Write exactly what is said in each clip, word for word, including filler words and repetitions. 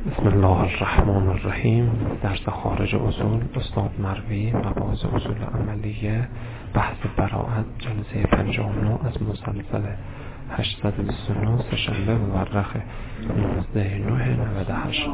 بسم الله الرحمن الرحیم. درس خارج اصول، استاد مروی، مباحث اصول عملیه، بحث براءت، جلسه پنجاه و نه از مسلسل هشتصد و بیست و نه، سه‌شنبه مورخ نوزده نه نود و هشت.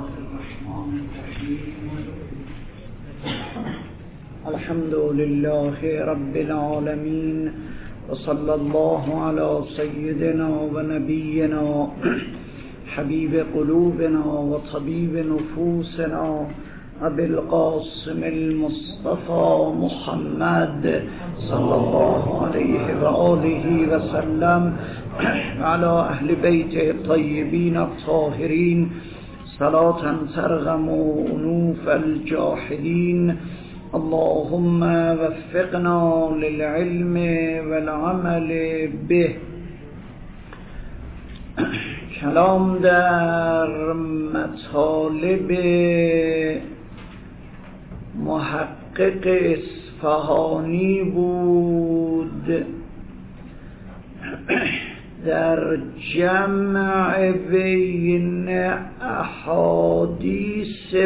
الحمد لله رب العالمین و صلی الله علی سیدنا و نبینا حبیب قلوبنا و طبیب نفوسنا ابی القاسم المصطفى محمد صلی الله علیه و آله و سلم و علی اهل بیت الطیبین الطاهرین صلاة ترغم انوف الجاحدین. اللهم وفقنا للعلم والعمل به. کلام در مطالب محقق اصفهانی بود در جمع بین احادیث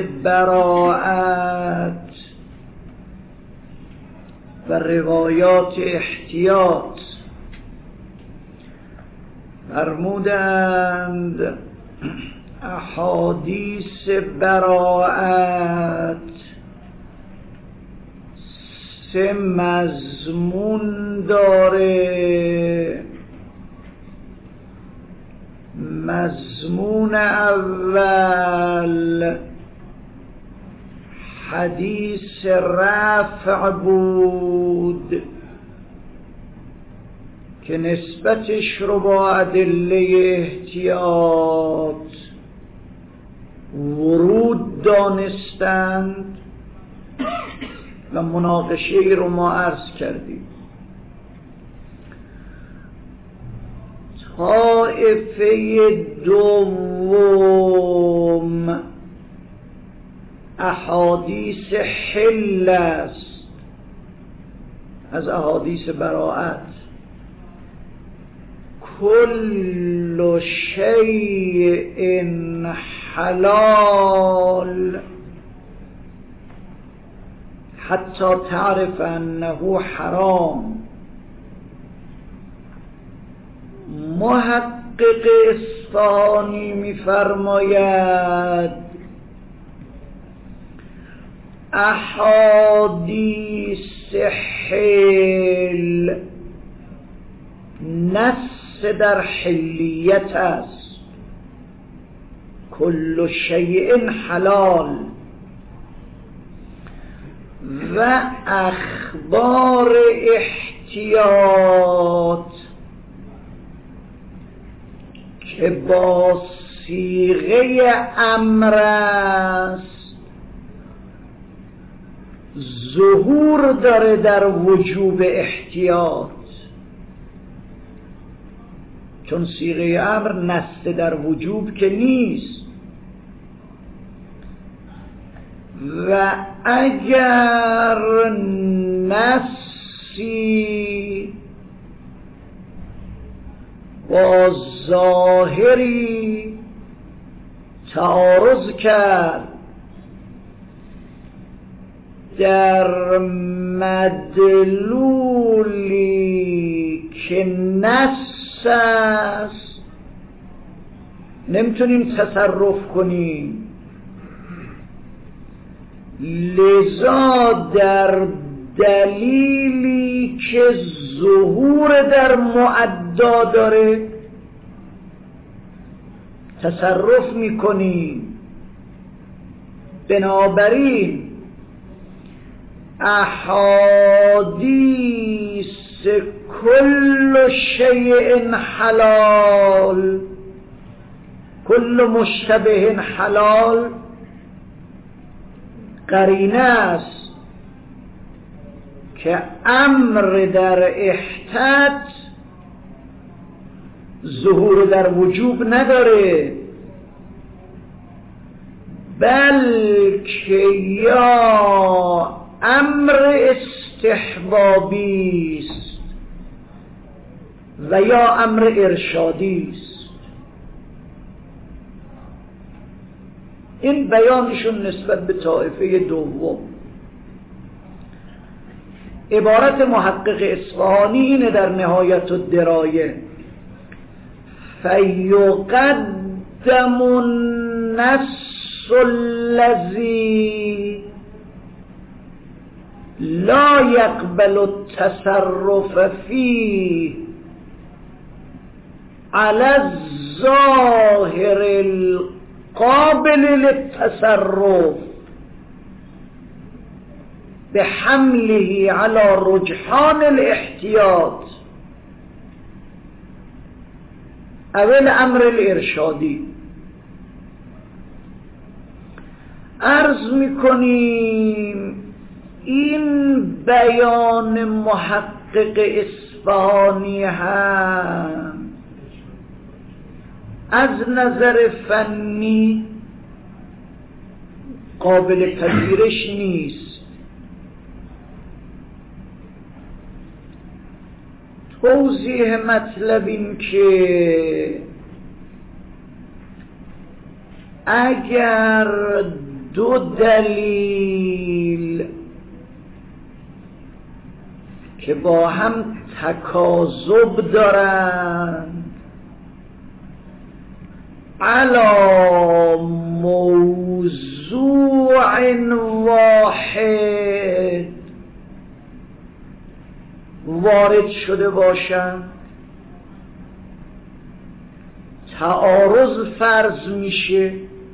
براءت و روایات احتیاط. فرمودند احادیث براءت سه مضمون داره. مضمون اول حدیث رفع بود که نسبتش رو با ادله احتیاط ورود دانستند و مناقشه رو ما عرض کردیم. طائفه دوم احادیث حل است از احادیث براءت. کل شیء حلال حتی تعرف انه حرام. محقق اصفهانی می‌فرماید احادیث حل نص در حلیت است. کل شیء حلال و اخبار احتیاط که با صیغه امر است ظهور داره در وجوب احتیاط، چون صیغه امر نص در وجوب که نیست. و اگر نصی با ظاهری تعارض کرد در مدلولی که نص است نمیتونیم تصرف کنیم، لذا در دلیلی که ظهور در معدا داره تصرف میکنیم. بنابراین احادیث کل شیء حلال، کل مشتبه حلال قرینه است که امر در احتیاط ظهور در وجوب نداره، بلکه یا امر استحبابی است و یا امر ارشادی است. این بیانشون نسبت به طایفه دوم. عبارت محقق اصفهانی اینه در نهایت الدرایه: فیقدم النص الذی لا يقبل التصرف فيه على الظاهر القابل للتصرف بحمله على رجحان الاحتیاط او الامر الارشادی. عرض میکنیم این بیان محقق اصفهانی هم از نظر فنی قابل پذیرش نیست. توضیح مطلب این که اگر دو دلیل که با هم تکاذب دارند علی موضوع واحد وارد شده باشند، تعارض فرض میشه،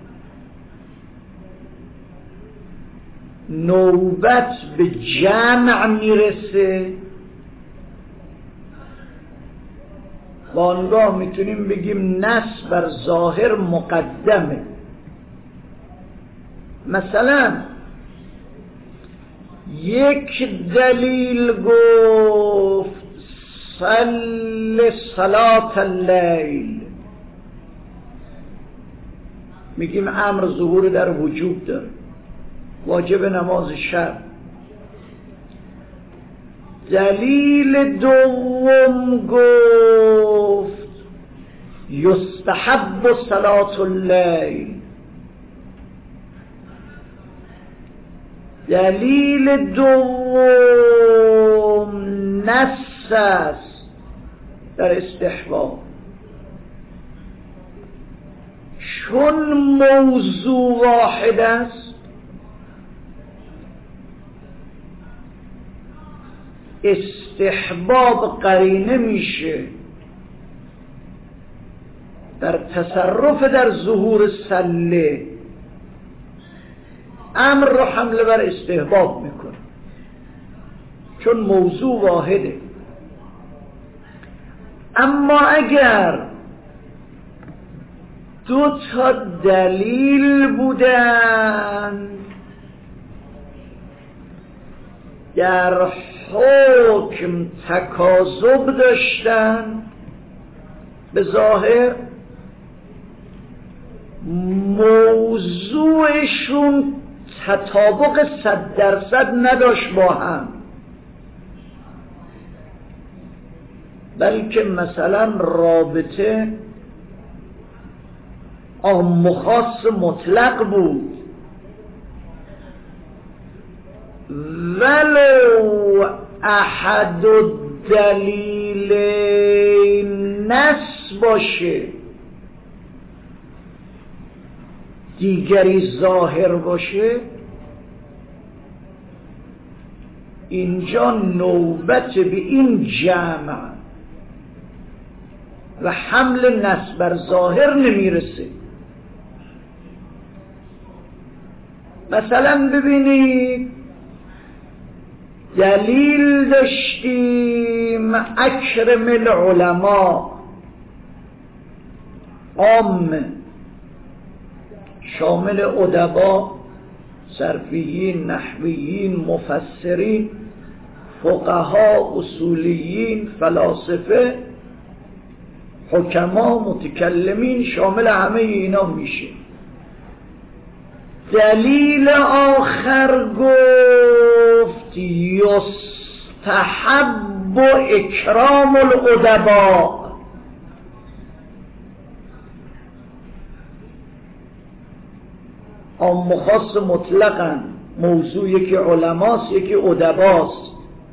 نوبت به جمع میرسه، وانگاه میتونیم بگیم نص بر ظاهر مقدمه. مثلا یک دلیل گفت صل صلاة اللیل، میگیم امر ظهور در وجوب داره، واجب نماز شب. دلیل دوم گفت یستحب صلاة اللیل، دلیل دوم نص است در استحباب. چون موضوع واحد است استحباب قرینه میشه در تصرف در ظهور سله، امر رو حمله بر استحباب میکنه چون موضوع واحده. اما اگر دو تا دلیل بودن در حکم تکاذب داشتن، به ظاهر موضوعشون تطابق صد درصد نداشت با هم، بلکه مثلا رابطه عام و خاص مطلق بود، ولو احد الدلیلین نص باشه دیگری ظاهر باشه، اینجا نوبت به این جمع و حمل نص بر ظاهر نمیرسه. مثلا ببینید دلیل داشتیم اکرم العلماء عام شامل ادبا، صرفیین، نحویین، مفسرین، فقها، اصولیین، فلاسفه، حکما، متکلمین، شامل همه اینا میشه. دلیل آخر گفت یستحب اکرام الادباء، عام و خاص مطلقاً، موضوع یکی علماست یکی ادباست.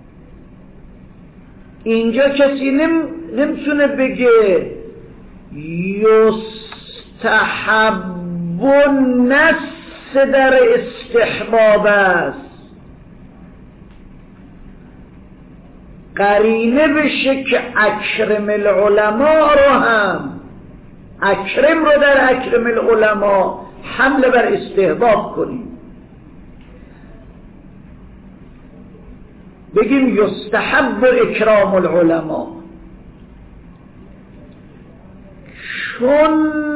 اینجا کسی نم... نمیتونه بگه یستحب نص در استحباب است، قرینه بشه که اکرم العلماء رو هم، اکرم رو در اکرم العلماء حمله بر استحباب کنیم، بگیم یستحب اکرام العلماء، چون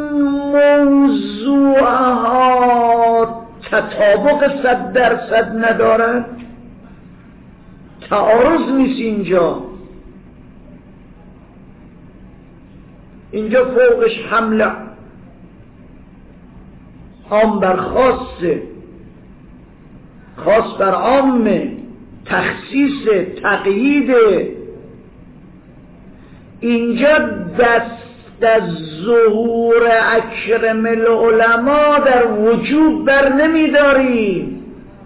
موضوعها تطابق صد درصد ندارن، تعارض نیست اینجا. اینجا فوقش حمله عام بر خاصه، خاص بر عامه، تخصیص، تقیید. اینجا دست از ظهور اکرم العلماء در وجوب بر نمیداریم،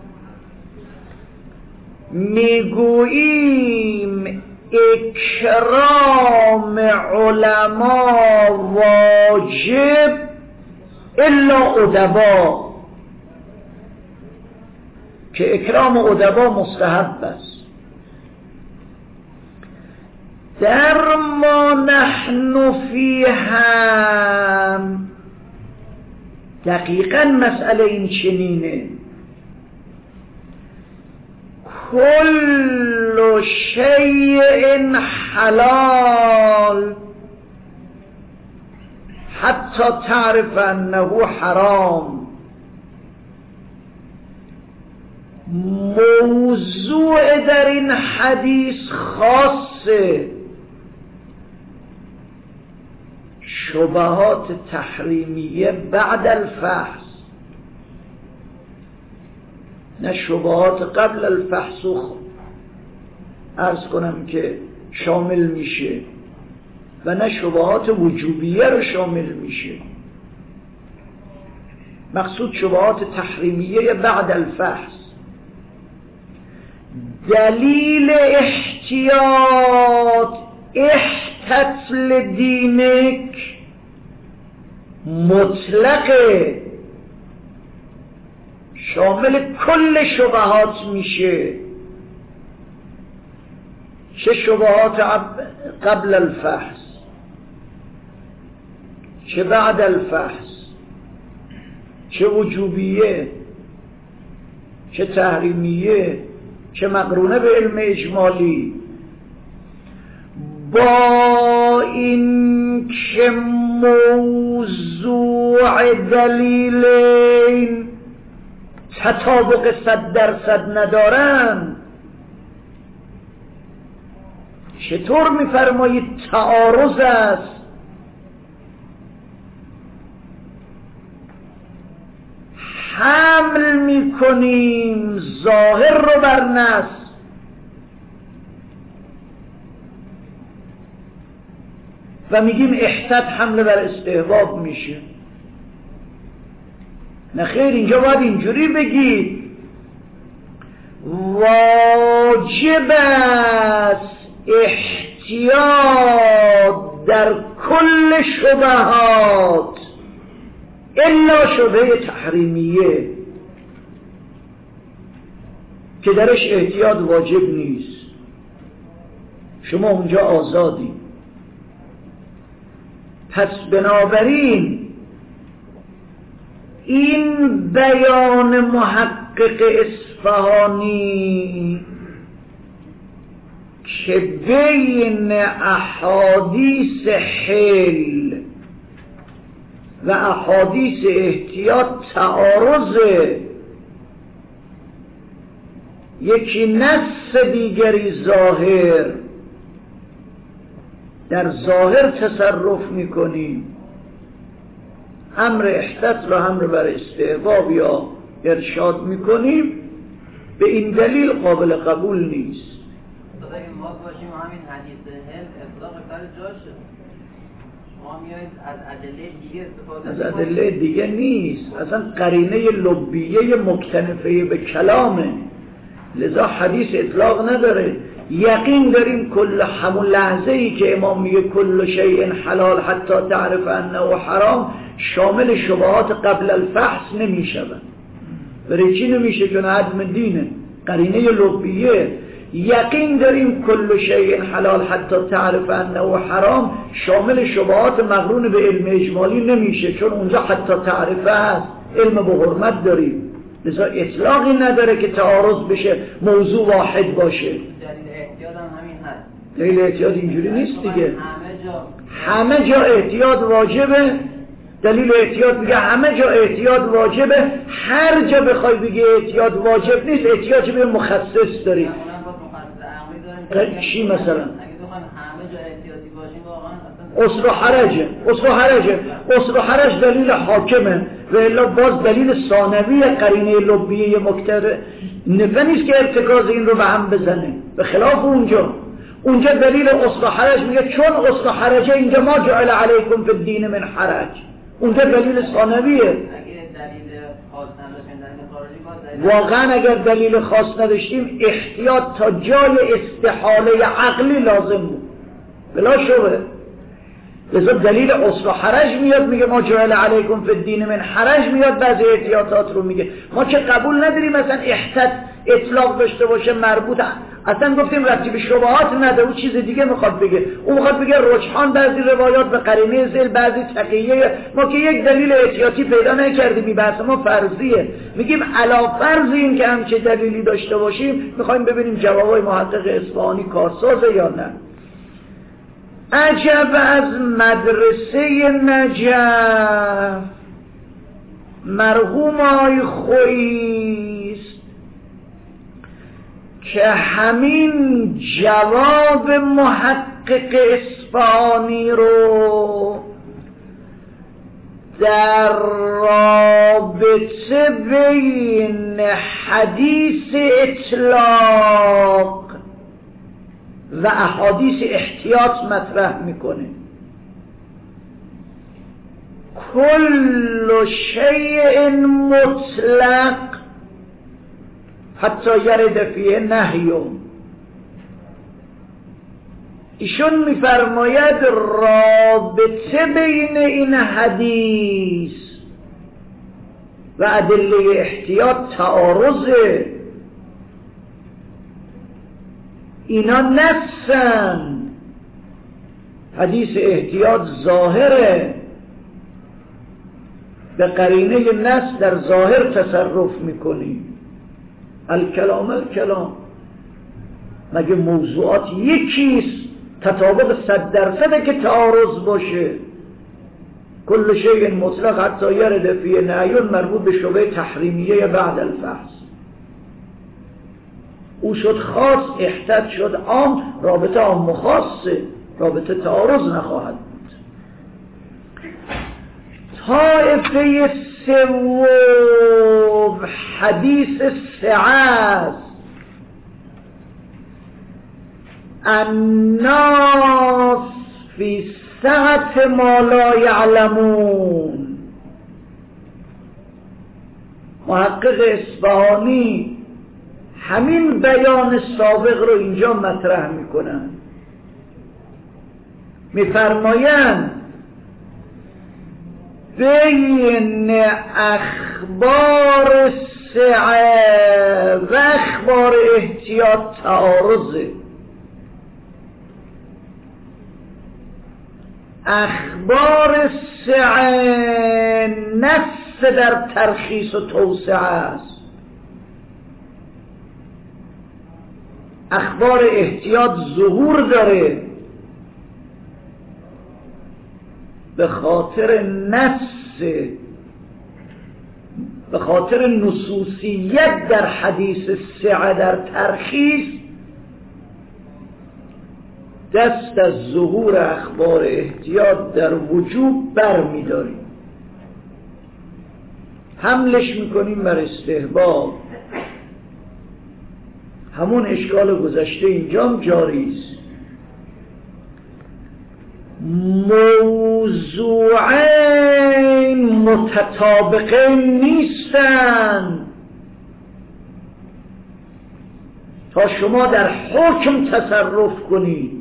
میگوییم اکرام علماء واجب الا ادبا، که اکرام ادبا مستحب است. در ما نحن فی هم دقیقاً مسئله این چنینه، کل شیء حلال حتی تعرف انه حرام. موضوع در این حدیث خاصه، شبهات تحریمیه بعد الفحص، نه شبهات قبل الفحص عرض کنم که شامل میشه و نه شبهات وجوبیه رو شامل میشه. مقصود شبهات تحریمیه بعد الفحص. دلیل احتیاط احتت لدینک مطلقه، شامل کل شبهات میشه، چه شبهات قبل الفحص چه بعد الفحص، چه وجوبیه چه تحریمیه چه مقرونه به علم اجمالی. با این که موضوع دلیلین تطابق صد درصد ندارن، چطور میفرمایید تعارض است؟ حمل میکنیم ظاهر رو بر نص، و میگیم احتت حمله بر استحباب میشه. نه خیر، اینجا باید اینجوری بگید واجب است احتیاط در کل شبهات الا شبهه تحریمیه که درش احتیاط واجب نیست، شما اونجا آزادی. پس بنابراین این بیان محقق اصفهانی که بین احادیث حل و احادیث احتیاط تعارضه، یکی نص دیگری ظاهر، در ظاهر تصرف میکنیم، امر احتت را امر بر استحباب یا ارشاد میکنیم، به این دلیل قابل قبول نیست. اگه ما باشیم همین حدیث هل اطلاق سر جاشه، از ادله دیگه نیست، اصلا قرینه لبیه مکتنفه به کلامه، لذا حدیث اطلاق نداره. یقین داریم کل همون لحظه ای که امام میگه کل شیء حلال حتی تعرف انه حرام شامل شبهات قبل الفحص نمیشود. برای چی نمیشه؟ چون عدم دینه، قرینه لبیه. یقین داریم کل شیء حلال حتی تعرف انه حرام شامل شبهات مقرون به علم اجمالی نمیشه، چون اونجا حتی تعرفه هست، علم به حرمت داریم، لذا اطلاقی نداره که تعارض بشه موضوع واحد باشه. دلیل احتیاط هم همین هست. دلیل احتیاط اینجوری نیست دیگه، همه جا احتیاط واجبه. دلیل احتیاط میگه همه جا احتیاط واجبه، هر جا بخوای بگی احتیاط واجب نیست احتیاط به مخصص داری. چی مثلا؟ اصل و حرجه، اصل و حرجه، اصل و حرج دلیل حاکمه و الا باز دلیل ثانوی قرینه لبیه مکتر نفه نیست که ارتکاز این رو به هم بزنه، به خلاف اونجا. اونجا دلیل اصل و حرج میگه چون اصل و حرجه اینجا ما جعل علیکم فی الدین من حرج، اونجا دلیل ثانویه. واقعا اگر دلیل خاص نداشتیم احتیاط تا جای استحاله عقلی لازم بود بلا شبه. لذا دلیل اصل و حرج میاد میگه ما جعل علیکم فی الدین من حرج، میاد بعضی احتیاطات رو میگه. ما که قبول نداریم مثلا احتیاط اطلاق داشته باشه مربوط، اصلا گفتیم ربطی به شبهات نداره، او چیز دیگه میخواد بگه، او میخواد بگه رجحان بعضی روایات به قرینه ذیل، بعضی تقیه. ما که یک دلیل احتیاطی پیدا نکردیم، بحث ما فرضیه، میگیم علا فرض این که همچه دلیلی داشته باشیم میخوایم ببینیم جوابای محقق اصفهانی کارسازه یا نه. عجب از مدرسه نجف مرحوم آی خویست که همین جواب محقق اصفهانی رو در رابطه بین حدیث اطلاق و احادیث احتیاط مطرح میکنه. کل شیء مطلق حتی یرد فیه نهی. ایشون میفرماید رابطه بین این حدیث و ادله احتیاط تعارضه. اینا نفسن، حدیث احتیاط ظاهره، به قرینه نفس در ظاهر تصرف میکنی. الکلام الکلام، مگه موضوعات یکیست تطابق صد درصده که تعارض باشه؟ کل شیء مطلق حتی یرد فیه نهی مربوط به شبهه تحریمیه بعد الفحص. او شد خاص، احتیاط شد عام، رابطه عام مخاصه، رابطه تعارض نخواهد بود. طایفه سوم حدیث سعه، الناس فی سعة ما لا یعلمون. محقق اصفهانی همین بیان سابق رو اینجا مطرح میکنن، میفرمایند بین اخبار سعه و اخبار احتیاط تعارضه. اخبار سعه نص در ترخیص و توسعه است، اخبار احتیاط ظهور داره به خاطر نص، به خاطر نصوصیت در حدیث سعه در ترخیص دست از ظهور اخبار احتیاط در وجوب بر می داریم، حملش میکنیم بر استحباب. همون اشکال گذشته اینجا هم جاری است. موضوعین متطابقین نیستند تا شما در حکم تصرف کنید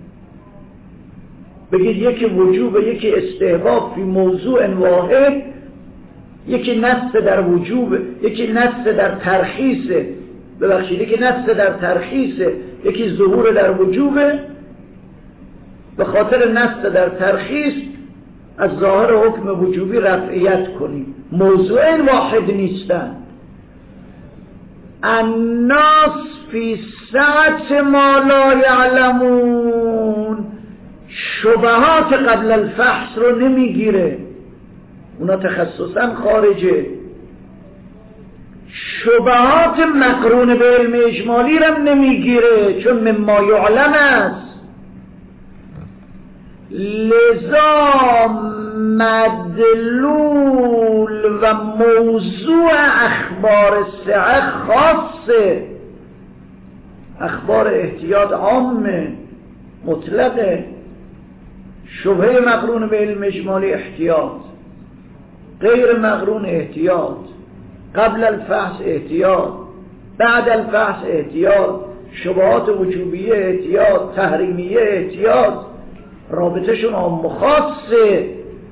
بگید یکی وجوب یکی استحباب فی موضوع واحد، یکی نص در وجوب یکی نص در ترخیصه، ببخشید یکی نص در ترخیصه یکی ظهور در وجوبه، به خاطر نص در ترخیص از ظاهر حکم وجوبی رفعیت کنیم. موضوع واحد نیستند. الناس فی سعت ما لا یعلمون، شبهات قبل الفحص رو نمیگیره، اونا تخصصا خارجه. شبهات مقرون به علم اجمالی رو نمیگیره چون مما یعلم است. لذا مدلول و موضوع اخبار سعه خاصه، اخبار احتیاط عامه مطلقه. شبهه مقرون به علم اجمالی احتیاط، غیر مقرون احتیاط، قبل الفحص احتیاط، بعد الفحص احتیاط، شبهات وجوبیه احتیاط، تحریمیه احتیاط، رابطهشون عام و خاصه.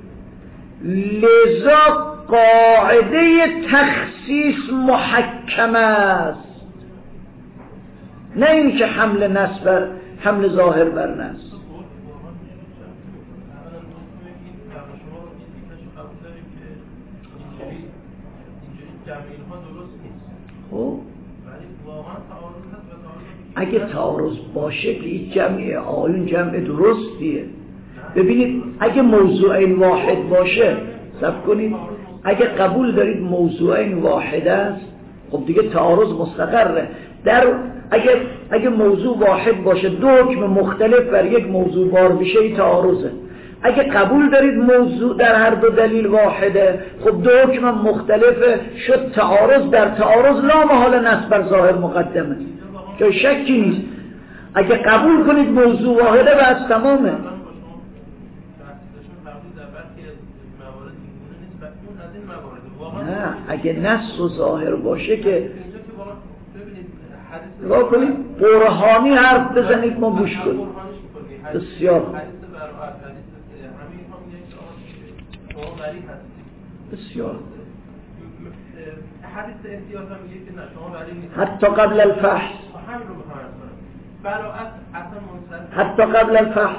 لذا قاعده تخصیص محکم است، نه این که حمل نص بر حمل ظاهر بر نص. خب اگه تعارض باشه که این جمع آیون جمع درستیه. ببینید اگه موضوعین واحد باشه، صبر کنید، اگه قبول دارید موضوعین واحد است خب دیگه تعارض مستقره. در اگه اگه موضوع واحد باشه دو حکم مختلف بر یک موضوع بار بشه این تعارضه. اگه قبول دارید موضوع در هر دو دلیل واحده خب دو حکم مختلفه، شد تعارض. در تعارض لا محال نص بر ظاهر مقدمه، جای شکی نیست. اگه قبول کنید موضوع واحده بس تمامه. نه اگه نص و ظاهر باشه که نگاه کنید برهانی حرف بزنید ما گوش کنید. بسیار بسیار حتی قبل الفحص، حتی قبل الفحص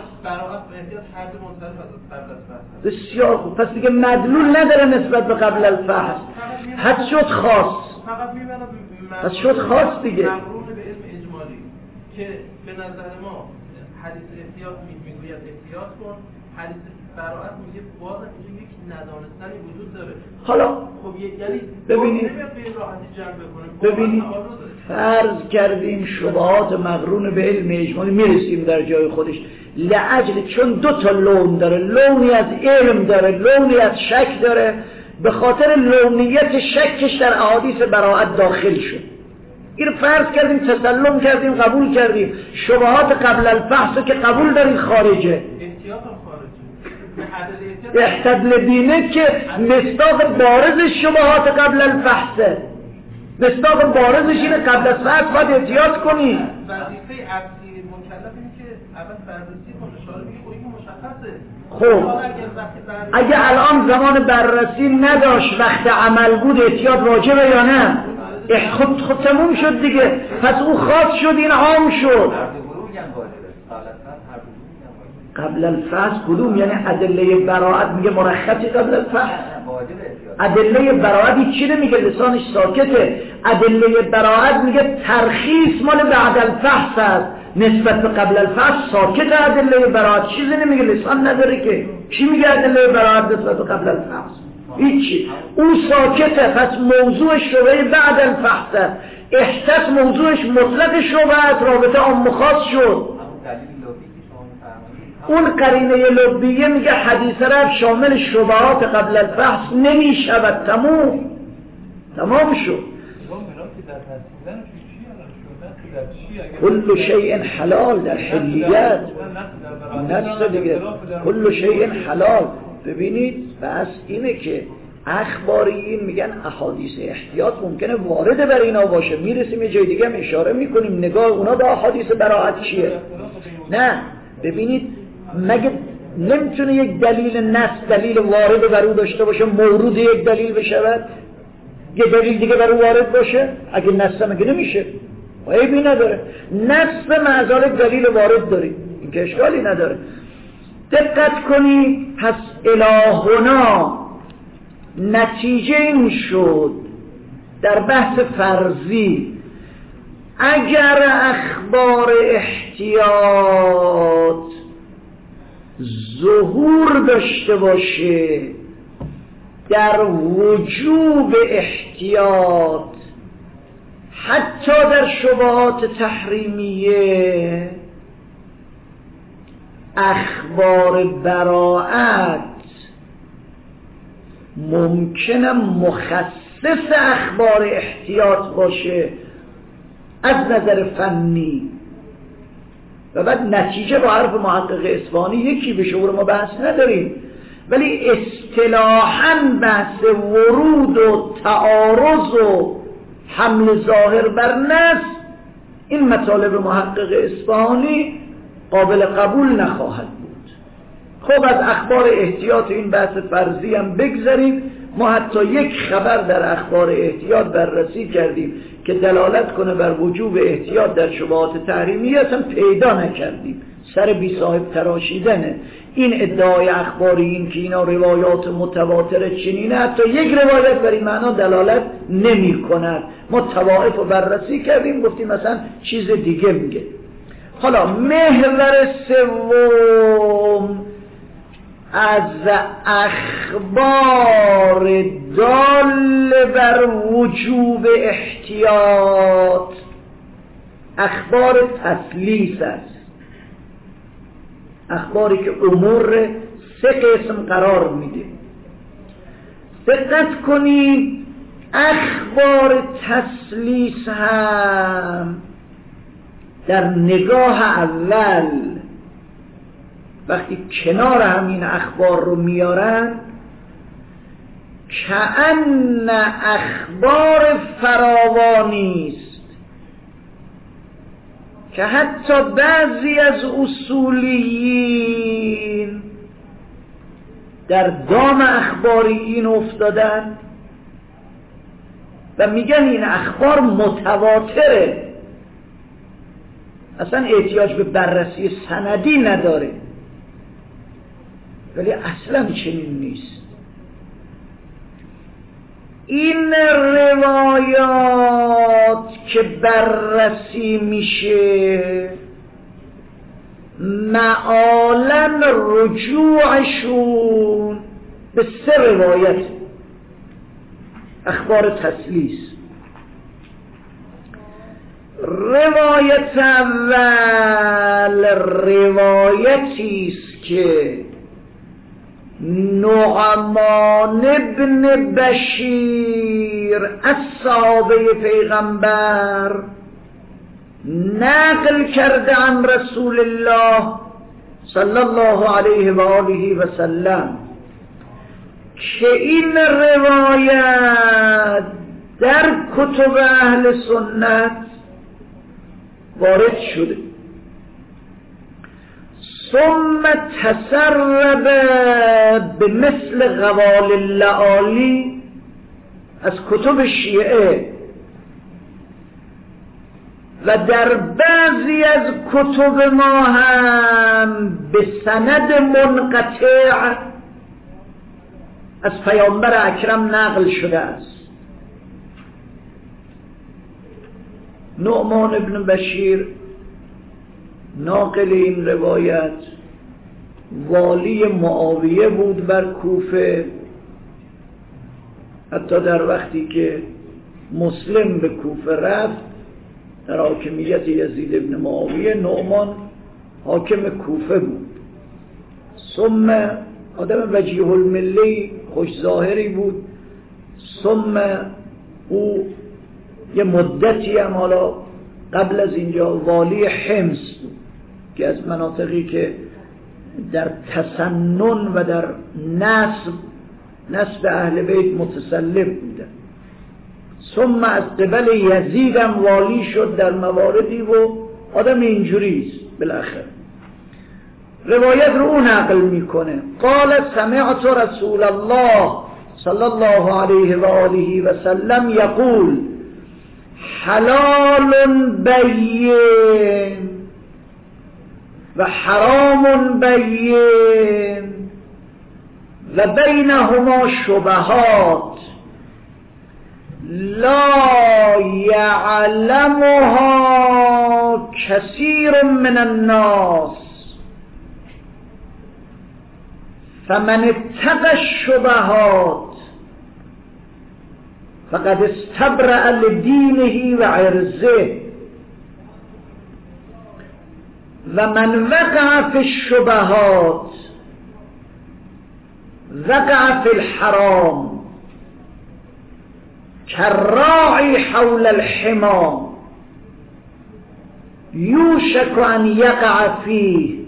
بسیار خوب. پس دیگه مدلول نداره نسبت به قبل الفحص، حد شد خاص، پس شد خاص دیگه. مقرون به علم اجمالی که به نظر ما حدیث احتیاط میگوید احتیاط کن، حدیث براءت میگه باز اینجا یک ندانستنی وجود داره. حالا خب یعنی ببینید ببینید فرض کردیم شبهات مقرون به علم اجمالی میرسیم در جای خودش لعجل، چون دو تا لون داره، لونی از علم داره، لونی از شک داره، به خاطر لونیت شکش در احادیث براءت داخل شد. این فرض کردیم، تسلم کردیم، قبول کردیم. شبهات قبل الفحص که قبول داریم خارجه، احتدل بینه که مصداق بارز شبهات قبل الفحصه، مصداق بارزش اینه قبل از فحص باید احتیاط کنی. وظیفه عبدی مکلف اینه که اول بررسی کنه، اشاره میگه خب این مشخصه. خب اگه الان زمان بررسی نداشت وقت عمل بود احتیاط واجبه یا نه؟ خب خب تموم شد دیگه، پس او خاص شد این عام شد. قبل الفحص کدوم؟ یعنی ادله براءت میگه مرخصی قبل الفحص. ادله براءت چی نمیگه؟ لسانش ساکته. ادله براءت میگه ترخیص مال بعد الفحص است، نسبت به قبل الفحص ساکت. ادله براءت چیزی نمیگه، لسان نداره که. چی میگه ادله براءت نسبت به قبل الفحص؟ هیچی. اون ساکته، پس موضوع شبهه بعد الفحص است. احتس موضوعش مطلق شبهه است، رابطه عام خاص شد. اون قرینه لبیه میگه حدیث رفع شامل شبهات قبل الفحص نمیشود. تموم تمام شد. کل شیء حلال در حلیت نفس دیگه کل شیء حلال. ببینید بس اینه که اخباریین میگن احادیث احتیاط ممکنه وارد بر اینا باشه، میرسیم یه جای دیگه هم اشاره میکنیم نگاه اونا به احادیث براءت چیه. نه ببینید مگه نمیتونه یک دلیل نص دلیل وارد بر او داشته باشه مورود یک دلیل بشود، یه دلیل دیگه بر او وارد باشه؟ اگه نص مگه نمیشه، عیبی نداره. نص معذار دلیل وارد داری، این که اشکالی نداره. دقت کنی پس الهنا نتیجه این شد در بحث فرضی اگر اخبار احتیاط ظهور داشته باشه در وجوب احتیاط حتی در شبهات تحریمیه، اخبار براءت ممکنه مخصص اخبار احتیاط باشه از نظر فنی و بعد نتیجه با حرف محقق اصفهانی یکی به شعور ما بحث نداریم، ولی اصطلاحاً بحث ورود و تعارض و حمل ظاهر بر نص این مطالب محقق اصفهانی قابل قبول نخواهد بود. خب از اخبار احتیاط این بحث فرضی هم بگذاریم. ما حتی یک خبر در اخبار احتیاط بررسی کردیم که دلالت کنه بر وجوب احتیاط در شبهات تحریمی اصلا پیدا نکردیم، سر بی صاحب تراشیدنه. این ادعای اخباری این که اینا روایات متواتر چنینه حتی یک روایت بر این معنا دلالت نمی کند. ما طوائف رو بررسی کردیم گفتیم مثلا چیز دیگه میگه. حالا محور سوم از اخبار دال بر وجوب احتیاط اخبار تثلیث است، اخباری که امور سه قسم قرار میده. دقت کنید اخبار تثلیث هم در نگاه اول وقتی کنار همین اخبار رو میارن کأن اخبار فراوانی است که حتی بعضی از اصولیین در دام اخباریین افتادن و میگن این اخبار متواتره، اصلا احتیاج به بررسی سندی نداره، ولی اصلا چنین نیست. این روایات که بررسی میشه معالاً رجوعشون به سه روایت اخبار تثلیث. روایت اول روایتی است که نعمان ابن بشیر از صحابه پیغمبر نقل کرده عن رسول الله صلی الله علیه و آله و سلم که این روایت در کتب اهل سنت وارد شده. ثم تسرب به مثل غوال اللعالی از کتب شیعه و در بعضی از کتب ما هم به سند منقطع از پیامبر اکرم نقل شده است. نعمان ابن بشیر ناقل این روایت والی معاویه بود بر کوفه، حتی در وقتی که مسلم به کوفه رفت در حاکمیت یزید ابن معاویه نعمان حاکم کوفه بود. ثم آدم وجیه الملی خوش ظاهری بود. ثم او یه مدتی هم حالا قبل از اینجا والی حمص بود که از مناطقی که در تسنن و در نسب نسب اهل بیت متسلب بودن. ثم از قبل یزید هم والی شد در مواردی و آدم اینجوریست. بالاخره روایت رو اون نقل میکنه. قال سمعت رسول الله صلی الله علیه و آله و سلم یقول حلال بین و حرام بین و بینهما شبهات لا یعلمها کثیر من الناس فمن اتقى الشبهات فقد استبرأ لدینه و عرضه و من وقع فی الشبهات وقع فی الحرام كالراعي حول الحمى يوشك أن يقع فيه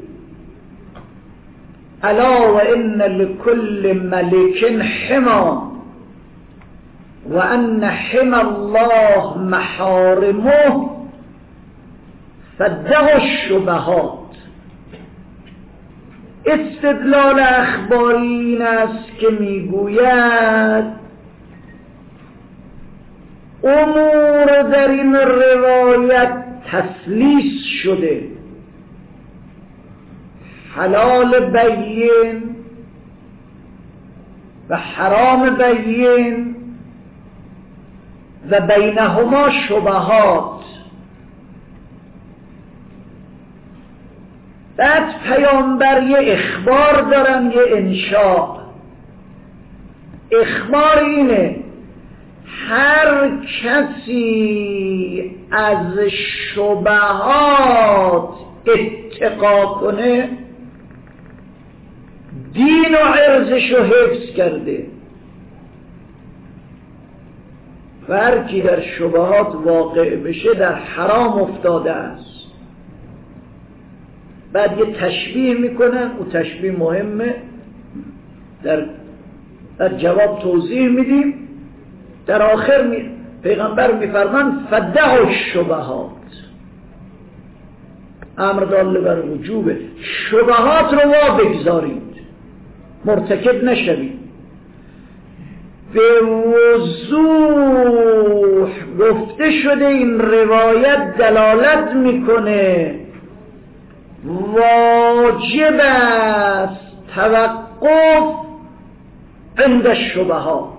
ألا وإن لكل ملك حمى وأن حمى الله محارمه فادعوا الشبهات. استدلال اخباری این است که میگوید امور در این روایت تسلیس شده، حلال بین و حرام بین و بینهما شبهات. بعد پیامبر یه اخبار دارن یه انشاء. اخبار اینه هر کسی از شبهات اتقا کنه دین و عرضش رو حفظ کرده و هر کی در شبهات واقع بشه در حرام افتاده است. بعد یه تشبیه میکنن، او تشبیه مهمه، در, در جواب توضیح میدیم. در آخر می پیغمبر میفرمان فدعوا الشبهات، امر دال بر وجوبه، شبهات رو وا بگذارید، مرتکب نشوید. به وضوح گفته شده این روایت دلالت میکنه واجب است توقف عند الشبهات.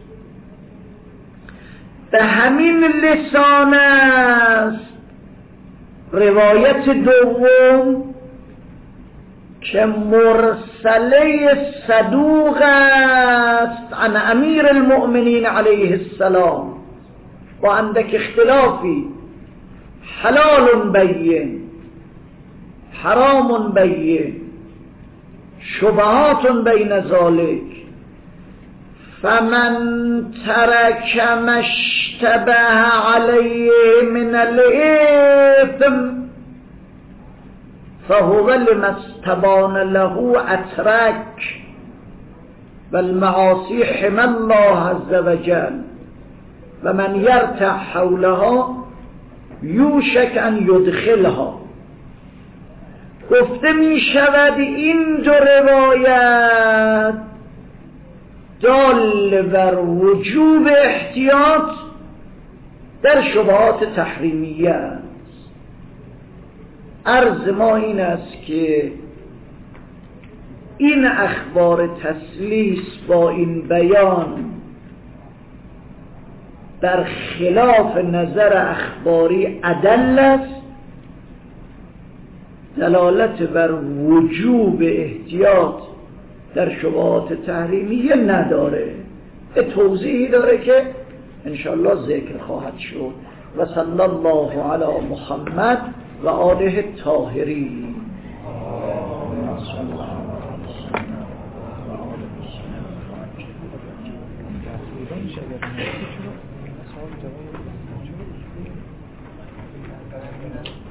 به همین لسان است روایت دوم که مرسله صدوق است عن امیر المؤمنین علیه السلام با اندک اختلافی، حلال بین حرام بین شبهات بین ذالک فمن ترک ما اشتبه علیه من الاثم فهو لما استبان له اترک والمعاصی حمى الله عز وجل و من یرتع حولها یوشک ان یدخلها. گفته می شود این دو روایت دال بر وجوب احتیاط در شبهات تحریمیه است. عرض ما این است که این اخبار تسلیس با این بیان در خلاف نظر اخباری ادل است، دلالت بر وجوب احتیاط در شبهات تحریمیه نداره. توضیحی داره که انشاءالله ذکر خواهد شد. و صلی الله علی محمد و آله الطاهرین. میدن